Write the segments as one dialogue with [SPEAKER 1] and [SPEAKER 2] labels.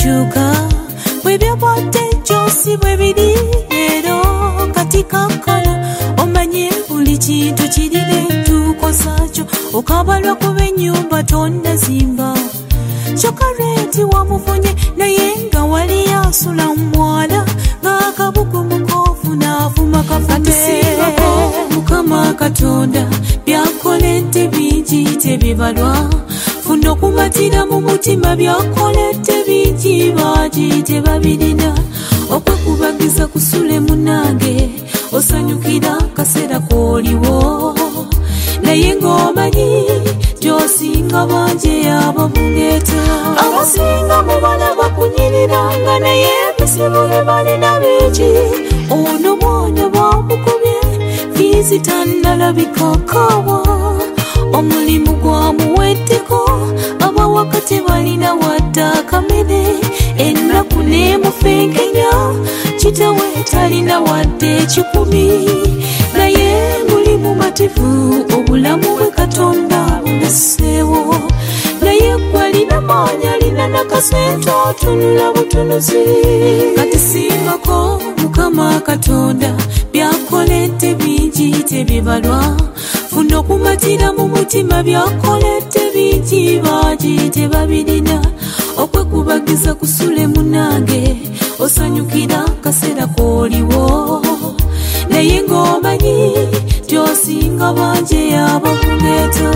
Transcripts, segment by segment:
[SPEAKER 1] bukyuka bwe byabadde gy'osi bwe biri leero kati kankana omanye buli kintu kirina entuuko zaakyo okabalwa kuba ennyumba tonnazimba kyokka reeti wamufunye naye nga wali asula mumwala ng'akabugu mukoofu n'afuma kafume mukama katonda byakoledde bingi tebibalwa funa okumatira mu mutima byakoledde bingi baagi tebabirina okwekubagiza kusule munange osanyukira kaseera kooliwo naye ng'omanyi gy'osinga banje abo buleeta abasinga mubala bakunyiriranga naye ebizibu bye balina bingi ono mwana bamukubye fiizi tannalabikakawa omulimu gwamuweddeko abawaka tebalina wadde akamere ennaku n'emufenkenya kitawe talina wadde ekikumi naye mulimu mativu obulamu bwe katonda buleseewo naye gwalina maanyi alina nakasente otunula butunuzi kati simbako mukama katonda byakoledde bingi tebibalwa funa okumatira mu mutima byakoledde bingi baagi tebabirina okwekubagiza kusule munange osanyukira kaseera kooliwo naye ng'omanyi gy'osinga banje abo buleeta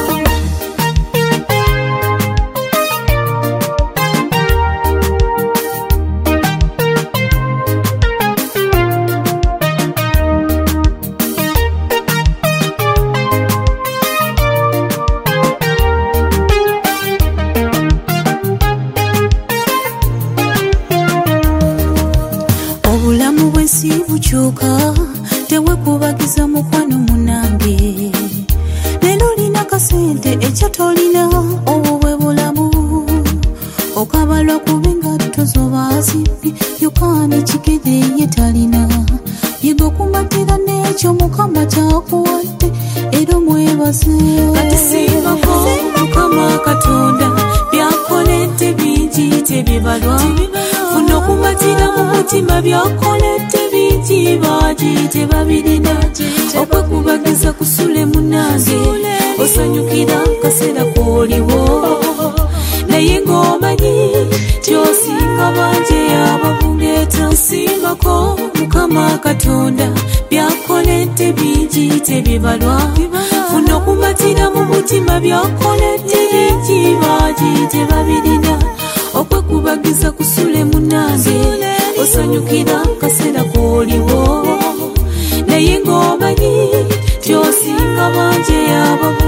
[SPEAKER 1] obulamu bwensi bukyuka tewekubagiza mukwano munange leero olina kasente ekyatolina obwo bwe bulamu okabalwa kuba engatto zoba zibbi yokaana ekigere ye talina yiga okumatira n'ekyo mukama kyakuwadde era omwebaze kati simbako mukama katonda byakoledde bingi tebibalwa funa okumatira mu mutima byakoledde bingi baagi tebabirina okwekubagiza kusule munange osanyukira kaseera kooliwo naye ng'omanyi gy'osinga banje abo buleeta simbako mukama katonda byakoledde bingi tebibalwa funa okumatira mu mutima byakoledde bingi baagi tebabirina okwekubagiza kusule munange osanyukira kaseera kooliwo naye ng'omanyi gy'osinga banje abo